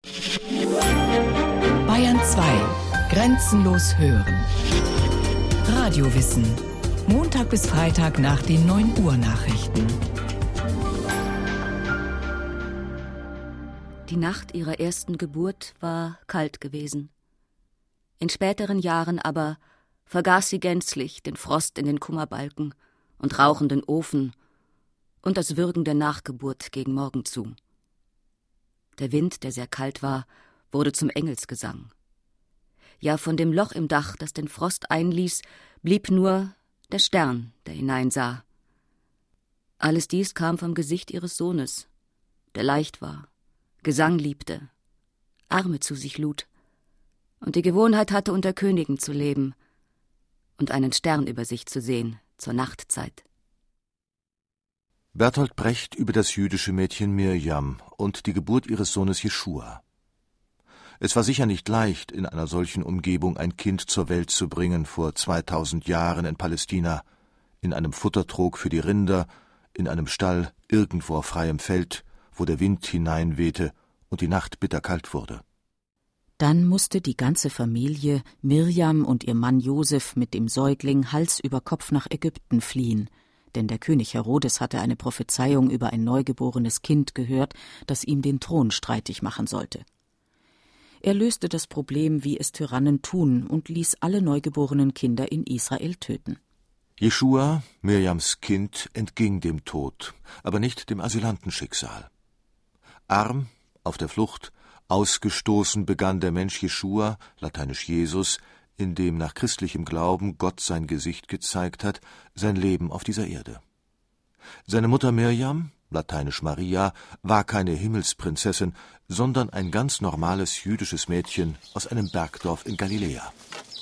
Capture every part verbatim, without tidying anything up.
Bayern zwei. Grenzenlos hören. Radiowissen. Montag bis Freitag nach den neun Uhr Nachrichten. Die Nacht ihrer ersten Geburt war kalt gewesen. In späteren Jahren aber vergaß sie gänzlich den Frost in den Kummerbalken und rauchenden Ofen und das Würgen der Nachgeburt gegen morgen zu. Der Wind, der sehr kalt war, wurde zum Engelsgesang. Ja, von dem Loch im Dach, das den Frost einließ, blieb nur der Stern, der hineinsah. Alles dies kam vom Gesicht ihres Sohnes, der leicht war, Gesang liebte, Arme zu sich lud und die Gewohnheit hatte, unter Königen zu leben und einen Stern über sich zu sehen zur Nachtzeit. Bertolt Brecht über das jüdische Mädchen Mirjam und die Geburt ihres Sohnes Jeschua. Es war sicher nicht leicht, in einer solchen Umgebung ein Kind zur Welt zu bringen, vor zweitausend Jahren in Palästina, in einem Futtertrog für die Rinder, in einem Stall, irgendwo auf freiem Feld, wo der Wind hineinwehte und die Nacht bitterkalt wurde. Dann musste die ganze Familie, Mirjam und ihr Mann Josef, mit dem Säugling Hals über Kopf nach Ägypten fliehen, denn der König Herodes hatte eine Prophezeiung über ein neugeborenes Kind gehört, das ihm den Thron streitig machen sollte. Er löste das Problem, wie es Tyrannen tun, und ließ alle neugeborenen Kinder in Israel töten. Jeschua, Mirjams Kind, entging dem Tod, aber nicht dem Asylantenschicksal. Arm, auf der Flucht, ausgestoßen begann der Mensch Jeschua, lateinisch Jesus, in dem nach christlichem Glauben Gott sein Gesicht gezeigt hat, sein Leben auf dieser Erde. Seine Mutter Mirjam, lateinisch Maria, war keine Himmelsprinzessin, sondern ein ganz normales jüdisches Mädchen aus einem Bergdorf in Galiläa.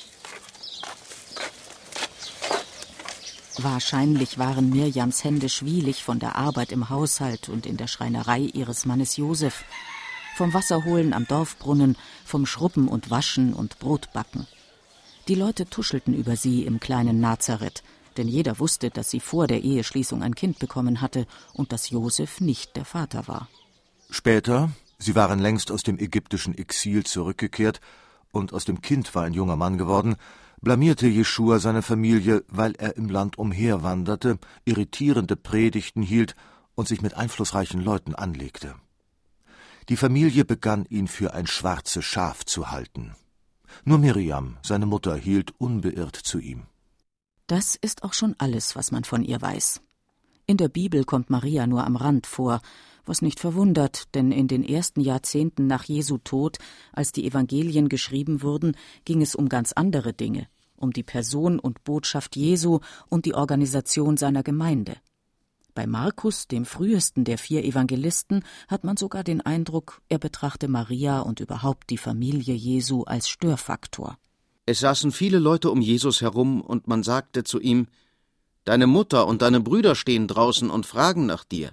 Wahrscheinlich waren Mirjams Hände schwielig von der Arbeit im Haushalt und in der Schreinerei ihres Mannes Josef, vom Wasserholen am Dorfbrunnen, vom Schrubben und Waschen und Brotbacken. Die Leute tuschelten über sie im kleinen Nazareth, denn jeder wusste, dass sie vor der Eheschließung ein Kind bekommen hatte und dass Josef nicht der Vater war. Später, sie waren längst aus dem ägyptischen Exil zurückgekehrt und aus dem Kind war ein junger Mann geworden, blamierte Jeschua seine Familie, weil er im Land umherwanderte, irritierende Predigten hielt und sich mit einflussreichen Leuten anlegte. Die Familie begann ihn für ein schwarzes Schaf zu halten. Nur Mirjam, seine Mutter, hielt unbeirrt zu ihm. Das ist auch schon alles, was man von ihr weiß. In der Bibel kommt Maria nur am Rand vor, was nicht verwundert, denn in den ersten Jahrzehnten nach Jesu Tod, als die Evangelien geschrieben wurden, ging es um ganz andere Dinge, um die Person und Botschaft Jesu und die Organisation seiner Gemeinde. Bei Markus, dem frühesten der vier Evangelisten, hat man sogar den Eindruck, er betrachte Maria und überhaupt die Familie Jesu als Störfaktor. Es saßen viele Leute um Jesus herum, und man sagte zu ihm: »Deine Mutter und deine Brüder stehen draußen und fragen nach dir.«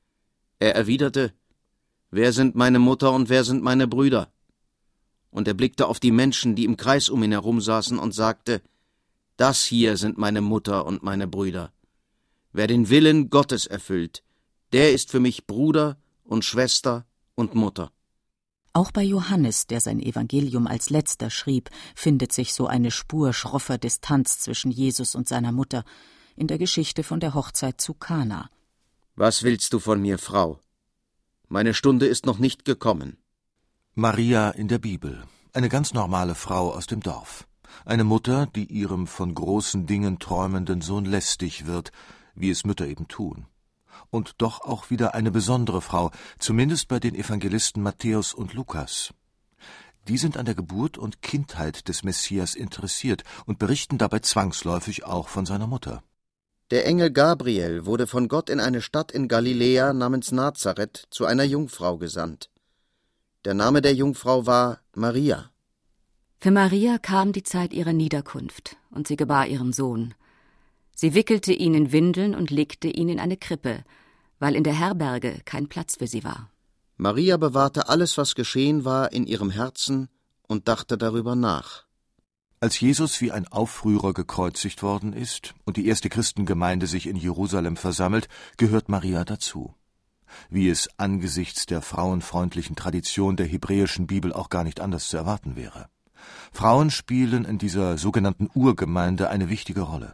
Er erwiderte: »Wer sind meine Mutter und wer sind meine Brüder?« Und er blickte auf die Menschen, die im Kreis um ihn herum saßen, und sagte: »Das hier sind meine Mutter und meine Brüder. Wer den Willen Gottes erfüllt, der ist für mich Bruder und Schwester und Mutter.« Auch bei Johannes, der sein Evangelium als letzter schrieb, findet sich so eine Spur schroffer Distanz zwischen Jesus und seiner Mutter in der Geschichte von der Hochzeit zu Kana. »Was willst du von mir, Frau? Meine Stunde ist noch nicht gekommen.« Maria in der Bibel, eine ganz normale Frau aus dem Dorf. Eine Mutter, die ihrem von großen Dingen träumenden Sohn lästig wird, wie es Mütter eben tun. Und doch auch wieder eine besondere Frau, zumindest bei den Evangelisten Matthäus und Lukas. Die sind an der Geburt und Kindheit des Messias interessiert und berichten dabei zwangsläufig auch von seiner Mutter. Der Engel Gabriel wurde von Gott in eine Stadt in Galiläa namens Nazareth zu einer Jungfrau gesandt. Der Name der Jungfrau war Maria. Für Maria kam die Zeit ihrer Niederkunft, und sie gebar ihren Sohn. Sie wickelte ihn in Windeln und legte ihn in eine Krippe, weil in der Herberge kein Platz für sie war. Maria bewahrte alles, was geschehen war, in ihrem Herzen und dachte darüber nach. Als Jesus wie ein Aufrührer gekreuzigt worden ist und die erste Christengemeinde sich in Jerusalem versammelt, gehört Maria dazu. wie es angesichts der frauenfreundlichen Tradition der hebräischen Bibel auch gar nicht anders zu erwarten wäre. Frauen spielen in dieser sogenannten Urgemeinde eine wichtige Rolle.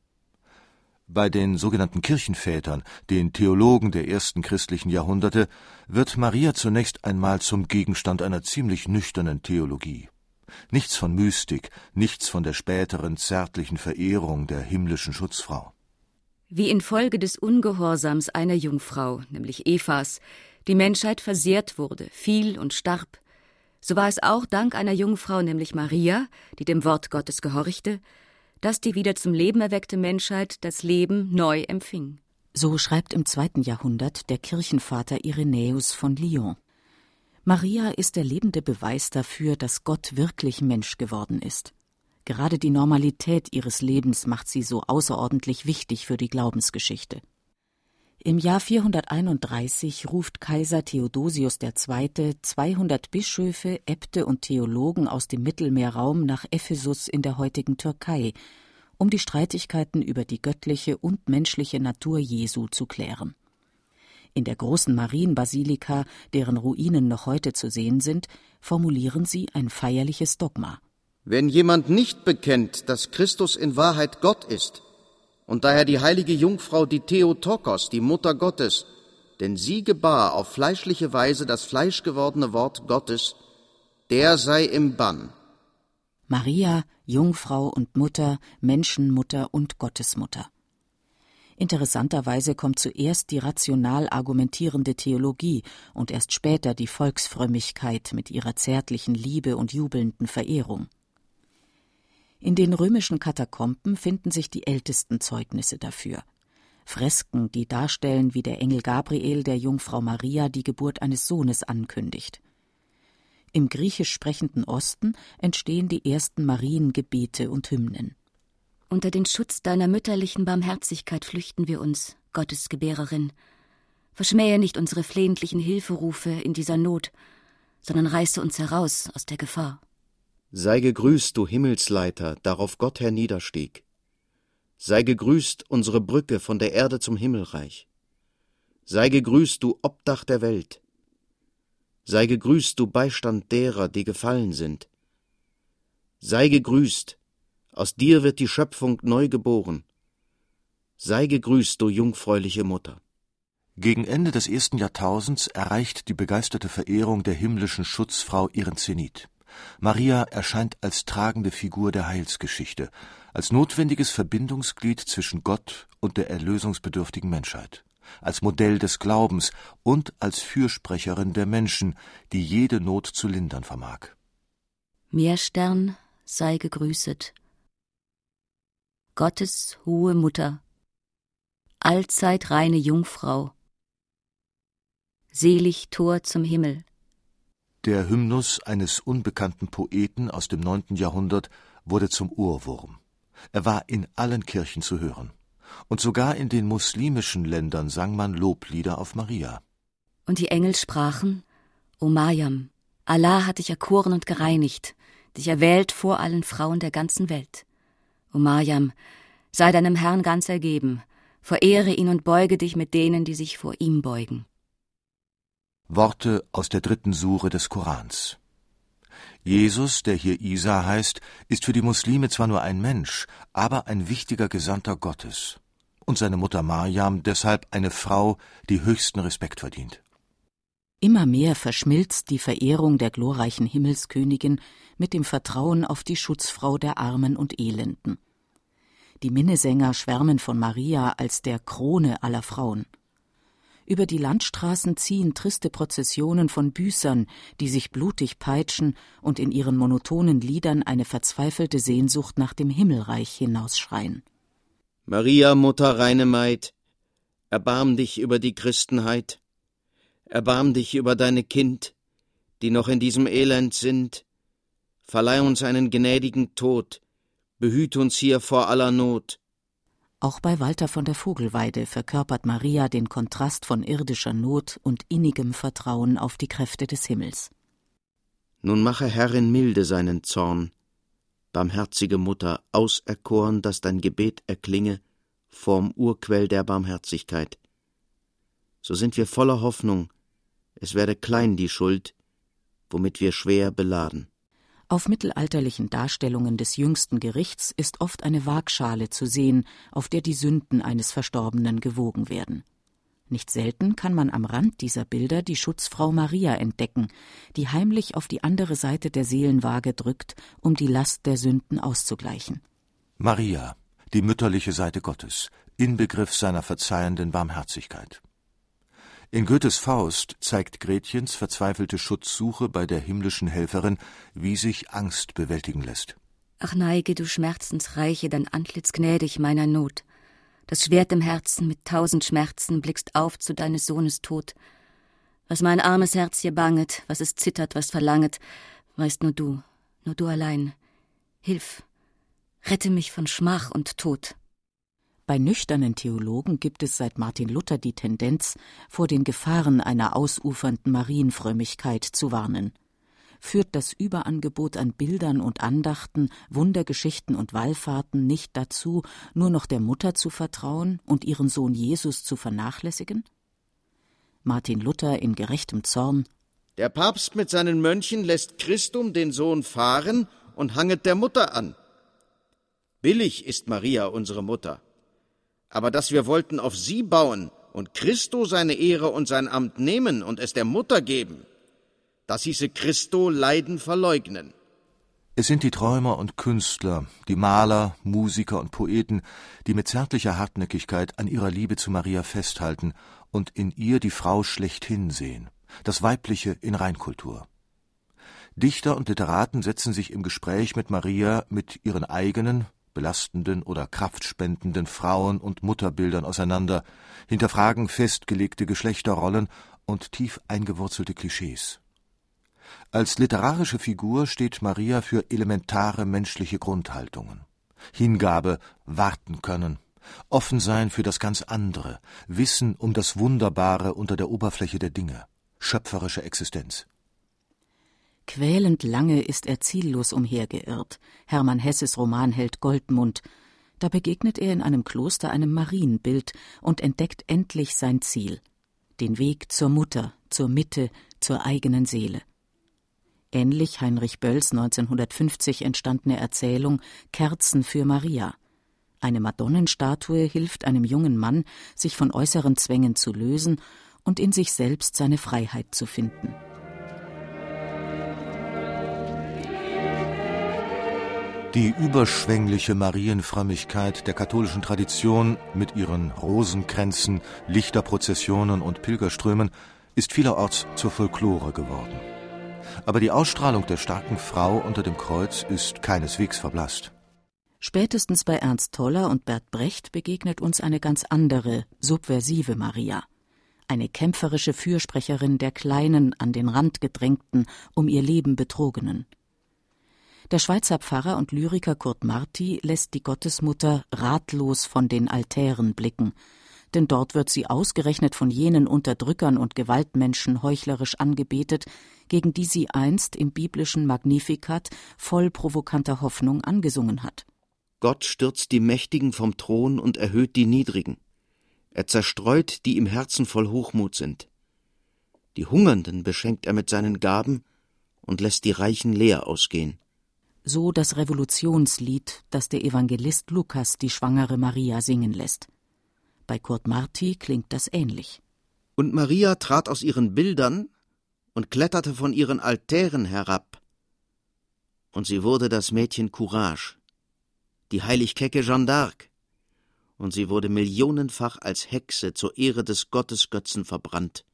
Bei den sogenannten Kirchenvätern, den Theologen der ersten christlichen Jahrhunderte, wird Maria zunächst einmal zum Gegenstand einer ziemlich nüchternen Theologie. Nichts von Mystik, nichts von der späteren zärtlichen Verehrung der himmlischen Schutzfrau. Wie infolge des Ungehorsams einer Jungfrau, nämlich Evas, die Menschheit versehrt wurde, fiel und starb, so war es auch dank einer Jungfrau, nämlich Maria, die dem Wort Gottes gehorchte, dass die wieder zum Leben erweckte Menschheit das Leben neu empfing. So schreibt im zweiten Jahrhundert der Kirchenvater Irenäus von Lyon. Maria ist der lebende Beweis dafür, dass Gott wirklich Mensch geworden ist. Gerade die Normalität ihres Lebens macht sie so außerordentlich wichtig für die Glaubensgeschichte. Im Jahr vierhunderteinunddreißig ruft Kaiser Theodosius der Zweite zweihundert Bischöfe, Äbte und Theologen aus dem Mittelmeerraum nach Ephesus in der heutigen Türkei, um die Streitigkeiten über die göttliche und menschliche Natur Jesu zu klären. In der großen Marienbasilika, deren Ruinen noch heute zu sehen sind, formulieren sie ein feierliches Dogma. Wenn jemand nicht bekennt, dass Christus in Wahrheit Gott ist, und daher die heilige Jungfrau, die Theotokos, die Mutter Gottes, denn sie gebar auf fleischliche Weise das fleischgewordene Wort Gottes, der sei im Bann. Maria, Jungfrau und Mutter, Menschenmutter und Gottesmutter. Interessanterweise kommt zuerst die rational argumentierende Theologie und erst später die Volksfrömmigkeit mit ihrer zärtlichen Liebe und jubelnden Verehrung. In den römischen Katakomben finden sich die ältesten Zeugnisse dafür. Fresken, die darstellen, wie der Engel Gabriel der Jungfrau Maria die Geburt eines Sohnes ankündigt. Im griechisch sprechenden Osten entstehen die ersten Mariengebete und Hymnen. Unter den Schutz deiner mütterlichen Barmherzigkeit flüchten wir uns, Gottes Gebärerin. Verschmähe nicht unsere flehentlichen Hilferufe in dieser Not, sondern reiße uns heraus aus der Gefahr. Sei gegrüßt, du Himmelsleiter, darauf Gott herniederstieg. Sei gegrüßt, unsere Brücke von der Erde zum Himmelreich. Sei gegrüßt, du Obdach der Welt. Sei gegrüßt, du Beistand derer, die gefallen sind. Sei gegrüßt, aus dir wird die Schöpfung neu geboren. Sei gegrüßt, du jungfräuliche Mutter. Gegen Ende des ersten Jahrtausends erreicht die begeisterte Verehrung der himmlischen Schutzfrau ihren Zenit. Maria erscheint als tragende Figur der Heilsgeschichte, als notwendiges Verbindungsglied zwischen Gott und der erlösungsbedürftigen Menschheit, als Modell des Glaubens und als Fürsprecherin der Menschen, die jede Not zu lindern vermag. Meerstern, sei gegrüßet. Gottes hohe Mutter, allzeit reine Jungfrau, selig Tor zum Himmel. Der Hymnus eines unbekannten Poeten aus dem neunten Jahrhundert wurde zum Ohrwurm. Er war in allen Kirchen zu hören. Und sogar in den muslimischen Ländern sang man Loblieder auf Maria. Und die Engel sprachen: O Mariam, Allah hat dich erkoren und gereinigt, dich erwählt vor allen Frauen der ganzen Welt. O Mariam, sei deinem Herrn ganz ergeben, verehre ihn und beuge dich mit denen, die sich vor ihm beugen. Worte aus der dritten Sure des Korans. Jesus, der hier Isa heißt, ist für die Muslime zwar nur ein Mensch, aber ein wichtiger Gesandter Gottes. Und seine Mutter Mariam deshalb eine Frau, die höchsten Respekt verdient. Immer mehr verschmilzt die Verehrung der glorreichen Himmelskönigin mit dem Vertrauen auf die Schutzfrau der Armen und Elenden. Die Minnesänger schwärmen von Maria als der Krone aller Frauen. Über die Landstraßen ziehen triste Prozessionen von Büßern, die sich blutig peitschen und in ihren monotonen Liedern eine verzweifelte Sehnsucht nach dem Himmelreich hinausschreien. Maria, Mutter, reine Maid, erbarm dich über die Christenheit, erbarm dich über deine Kind, die noch in diesem Elend sind, verleih uns einen gnädigen Tod, behüt uns hier vor aller Not. Auch bei Walter von der Vogelweide verkörpert Maria den Kontrast von irdischer Not und innigem Vertrauen auf die Kräfte des Himmels. Nun mache Herrin milde seinen Zorn, barmherzige Mutter, auserkoren, dass dein Gebet erklinge vorm Urquell der Barmherzigkeit. so sind wir voller Hoffnung, es werde klein die Schuld, womit wir schwer beladen. Auf mittelalterlichen Darstellungen des jüngsten Gerichts ist oft eine Waagschale zu sehen, auf der die Sünden eines Verstorbenen gewogen werden. Nicht selten kann man am Rand dieser Bilder die Schutzfrau Maria entdecken, die heimlich auf die andere Seite der Seelenwaage drückt, um die Last der Sünden auszugleichen. Maria, die mütterliche Seite Gottes, Inbegriff seiner verzeihenden Barmherzigkeit. In Goethes Faust zeigt Gretchens verzweifelte Schutzsuche bei der himmlischen Helferin, wie sich Angst bewältigen lässt. Ach neige, du Schmerzensreiche, dein Antlitz gnädig meiner Not. Das Schwert im Herzen mit tausend Schmerzen blickst auf zu deines Sohnes Tod. Was mein armes Herz hier banget, was es zittert, was verlanget, weißt nur du, nur du allein. Hilf, rette mich von Schmach und Tod. Bei nüchternen Theologen gibt es seit Martin Luther die Tendenz, vor den Gefahren einer ausufernden Marienfrömmigkeit zu warnen. Führt das Überangebot an Bildern und Andachten, Wundergeschichten und Wallfahrten nicht dazu, nur noch der Mutter zu vertrauen und ihren Sohn Jesus zu vernachlässigen? Martin Luther in gerechtem Zorn: Der Papst mit seinen Mönchen lässt Christum den Sohn fahren und hanget der Mutter an. Billig ist Maria unsere Mutter. Aber dass wir wollten auf sie bauen und Christo seine Ehre und sein Amt nehmen und es der Mutter geben, das hieße Christo Leiden verleugnen. Es sind die Träumer und Künstler, die Maler, Musiker und Poeten, die mit zärtlicher Hartnäckigkeit an ihrer Liebe zu Maria festhalten und in ihr die Frau schlechthin sehen, das Weibliche in Reinkultur. Dichter und Literaten setzen sich im Gespräch mit Maria mit ihren eigenen, belastenden oder kraftspendenden Frauen- und Mutterbildern auseinander, hinterfragen festgelegte Geschlechterrollen und tief eingewurzelte Klischees. Als literarische Figur steht Maria für elementare menschliche Grundhaltungen. Hingabe, warten können, offen sein für das ganz andere, Wissen um das Wunderbare unter der Oberfläche der Dinge, schöpferische Existenz. Quälend lange ist er ziellos umhergeirrt, Hermann Hesses Romanheld Goldmund. Da begegnet er in einem Kloster einem Marienbild und entdeckt endlich sein Ziel: den Weg zur Mutter, zur Mitte, zur eigenen Seele. Ähnlich Heinrich Bölls neunzehnhundertfünfzig entstandene Erzählung Kerzen für Maria. Eine Madonnenstatue hilft einem jungen Mann, sich von äußeren Zwängen zu lösen und in sich selbst seine Freiheit zu finden. Die überschwängliche Marienfrömmigkeit der katholischen Tradition mit ihren Rosenkränzen, Lichterprozessionen und Pilgerströmen ist vielerorts zur Folklore geworden. Aber die Ausstrahlung der starken Frau unter dem Kreuz ist keineswegs verblasst. Spätestens bei Ernst Toller und Bert Brecht begegnet uns eine ganz andere, subversive Maria. Eine kämpferische Fürsprecherin der kleinen, an den Rand gedrängten, um ihr Leben betrogenen. Der Schweizer Pfarrer und Lyriker Kurt Marti lässt die Gottesmutter ratlos von den Altären blicken, denn dort wird sie ausgerechnet von jenen Unterdrückern und Gewaltmenschen heuchlerisch angebetet, gegen die sie einst im biblischen Magnificat voll provokanter Hoffnung angesungen hat. Gott stürzt die Mächtigen vom Thron und erhöht die Niedrigen. Er zerstreut, die im Herzen voll Hochmut sind. Die Hungernden beschenkt er mit seinen Gaben und lässt die Reichen leer ausgehen. So das Revolutionslied, das der Evangelist Lukas die schwangere Maria singen lässt. Bei Kurt Marti klingt das ähnlich. Und Maria trat aus ihren Bildern und kletterte von ihren Altären herab. Und sie wurde das Mädchen Courage, die heilig kecke Jeanne d'Arc. Und sie wurde millionenfach als Hexe zur Ehre des Gottesgötzen verbrannt.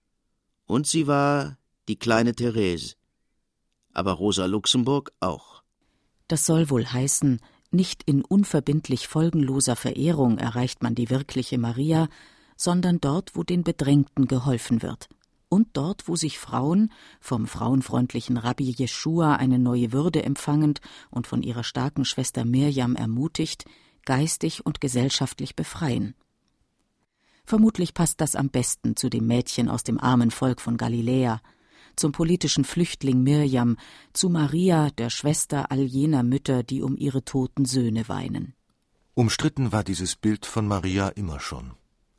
Und sie war die kleine Therese, aber Rosa Luxemburg auch. Das soll wohl heißen, nicht in unverbindlich folgenloser Verehrung erreicht man die wirkliche Maria, sondern dort, wo den Bedrängten geholfen wird. Und dort, wo sich Frauen, vom frauenfreundlichen Rabbi Jeschua eine neue Würde empfangend und von ihrer starken Schwester Mirjam ermutigt, geistig und gesellschaftlich befreien. Vermutlich passt das am besten zu dem Mädchen aus dem armen Volk von Galiläa, zum politischen Flüchtling Mirjam, zu Maria, der Schwester all jener Mütter, die um ihre toten Söhne weinen. Umstritten war dieses Bild von Maria immer schon.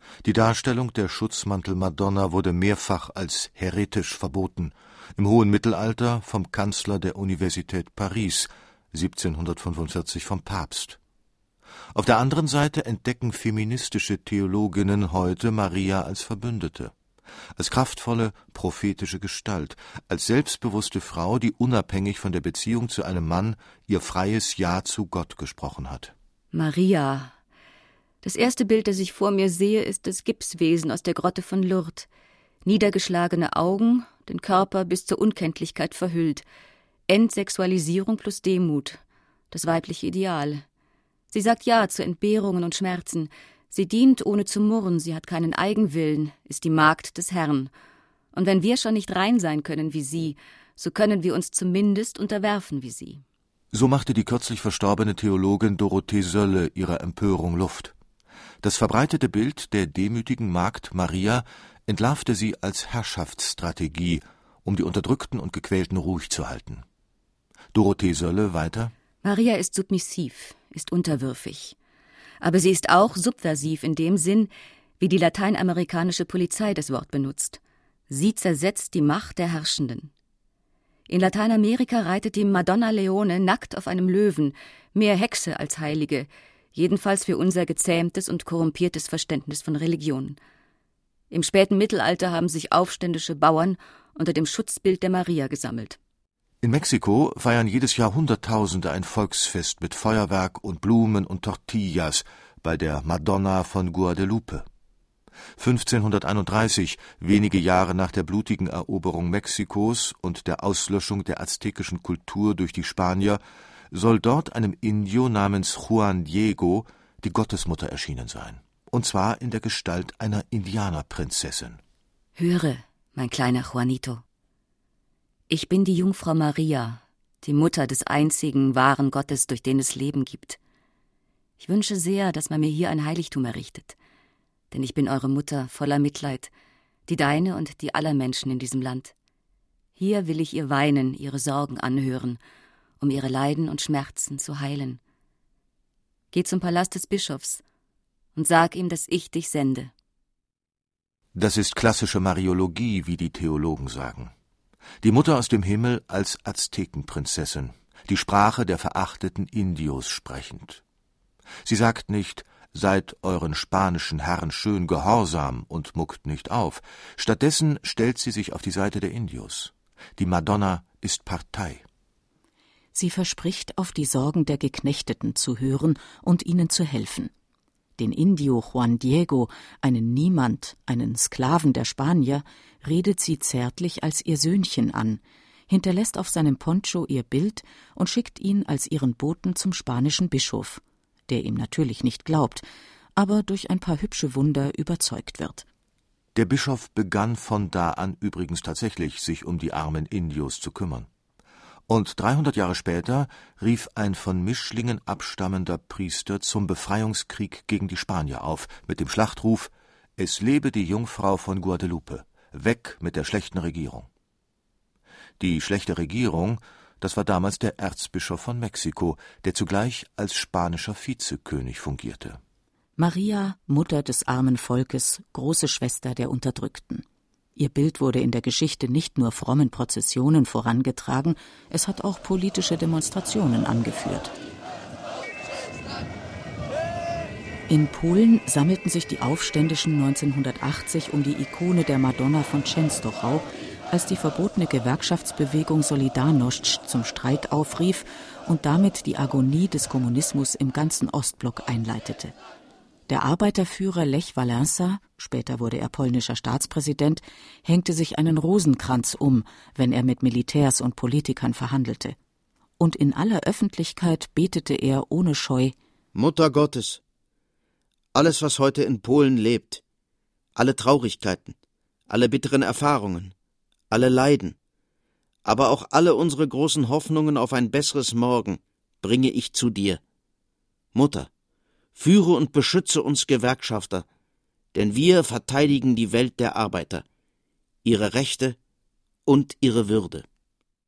Die Darstellung der Schutzmantel-Madonna wurde mehrfach als häretisch verboten, im hohen Mittelalter vom Kanzler der Universität Paris, siebzehnhundertfünfundvierzig vom Papst. Auf der anderen Seite entdecken feministische Theologinnen heute Maria als Verbündete, als kraftvolle, prophetische Gestalt, als selbstbewusste Frau, die unabhängig von der Beziehung zu einem Mann ihr freies Ja zu Gott gesprochen hat. Maria. Das erste Bild, das ich vor mir sehe, ist das Gipswesen aus der Grotte von Lourdes. Niedergeschlagene Augen, den Körper bis zur Unkenntlichkeit verhüllt. Entsexualisierung plus Demut. Das weibliche Ideal. Sie sagt Ja zu Entbehrungen und Schmerzen. Sie dient ohne zu murren, sie hat keinen Eigenwillen, ist die Magd des Herrn. Und wenn wir schon nicht rein sein können wie sie, so können wir uns zumindest unterwerfen wie sie. So machte die kürzlich verstorbene Theologin Dorothee Sölle ihrer Empörung Luft. Das verbreitete Bild der demütigen Magd Maria entlarvte sie als Herrschaftsstrategie, um die Unterdrückten und Gequälten ruhig zu halten. Dorothee Sölle weiter: Maria ist submissiv, ist unterwürfig. Aber sie ist auch subversiv in dem Sinn, wie die lateinamerikanische Polizei das Wort benutzt. Sie zersetzt die Macht der Herrschenden. In Lateinamerika reitet die Madonna Leone nackt auf einem Löwen, mehr Hexe als Heilige, jedenfalls für unser gezähmtes und korrumpiertes Verständnis von Religion. Im späten Mittelalter haben sich aufständische Bauern unter dem Schutzbild der Maria gesammelt. In Mexiko feiern jedes Jahr Hunderttausende ein Volksfest mit Feuerwerk und Blumen und Tortillas bei der Madonna von Guadalupe. fünfzehnhunderteinunddreißig, wenige Jahre nach der blutigen Eroberung Mexikos und der Auslöschung der aztekischen Kultur durch die Spanier, soll dort einem Indio namens Juan Diego die Gottesmutter erschienen sein. Und zwar in der Gestalt einer Indianerprinzessin. Höre, mein kleiner Juanito. Ich bin die Jungfrau Maria, die Mutter des einzigen wahren Gottes, durch den es Leben gibt. Ich wünsche sehr, dass man mir hier ein Heiligtum errichtet, denn ich bin eure Mutter voller Mitleid, die deine und die aller Menschen in diesem Land. Hier will ich ihr Weinen, ihre Sorgen anhören, um ihre Leiden und Schmerzen zu heilen. Geh zum Palast des Bischofs und sag ihm, dass ich dich sende. Das ist klassische Mariologie, wie die Theologen sagen. Die Mutter aus dem Himmel als Aztekenprinzessin, die Sprache der verachteten Indios sprechend. Sie sagt nicht: Seid euren spanischen Herren schön gehorsam und muckt nicht auf. Stattdessen stellt sie sich auf die Seite der Indios. Die Madonna ist Partei. Sie verspricht, auf die Sorgen der Geknechteten zu hören und ihnen zu helfen. Den Indio Juan Diego, einen Niemand, einen Sklaven der Spanier, redet sie zärtlich als ihr Söhnchen an, hinterlässt auf seinem Poncho ihr Bild und schickt ihn als ihren Boten zum spanischen Bischof, der ihm natürlich nicht glaubt, aber durch ein paar hübsche Wunder überzeugt wird. Der Bischof begann von da an übrigens tatsächlich, sich um die armen Indios zu kümmern. Und dreihundert Jahre später rief ein von Mischlingen abstammender Priester zum Befreiungskrieg gegen die Spanier auf, mit dem Schlachtruf: Es lebe die Jungfrau von Guadalupe, weg mit der schlechten Regierung. Die schlechte Regierung, das war damals der Erzbischof von Mexiko, der zugleich als spanischer Vizekönig fungierte. Maria, Mutter des armen Volkes, große Schwester der Unterdrückten. Ihr Bild wurde in der Geschichte nicht nur frommen Prozessionen vorangetragen, es hat auch politische Demonstrationen angeführt. In Polen sammelten sich die Aufständischen neunzehnhundertachtzig um die Ikone der Madonna von Częstochow, als die verbotene Gewerkschaftsbewegung Solidarność zum Streik aufrief und damit die Agonie des Kommunismus im ganzen Ostblock einleitete. Der Arbeiterführer Lech Wałęsa, später wurde er polnischer Staatspräsident, hängte sich einen Rosenkranz um, wenn er mit Militärs und Politikern verhandelte. Und in aller Öffentlichkeit betete er ohne Scheu: Mutter Gottes, alles, was heute in Polen lebt, alle Traurigkeiten, alle bitteren Erfahrungen, alle Leiden, aber auch alle unsere großen Hoffnungen auf ein besseres Morgen, bringe ich zu dir. Mutter, führe und beschütze uns Gewerkschafter, denn wir verteidigen die Welt der Arbeiter, ihre Rechte und ihre Würde.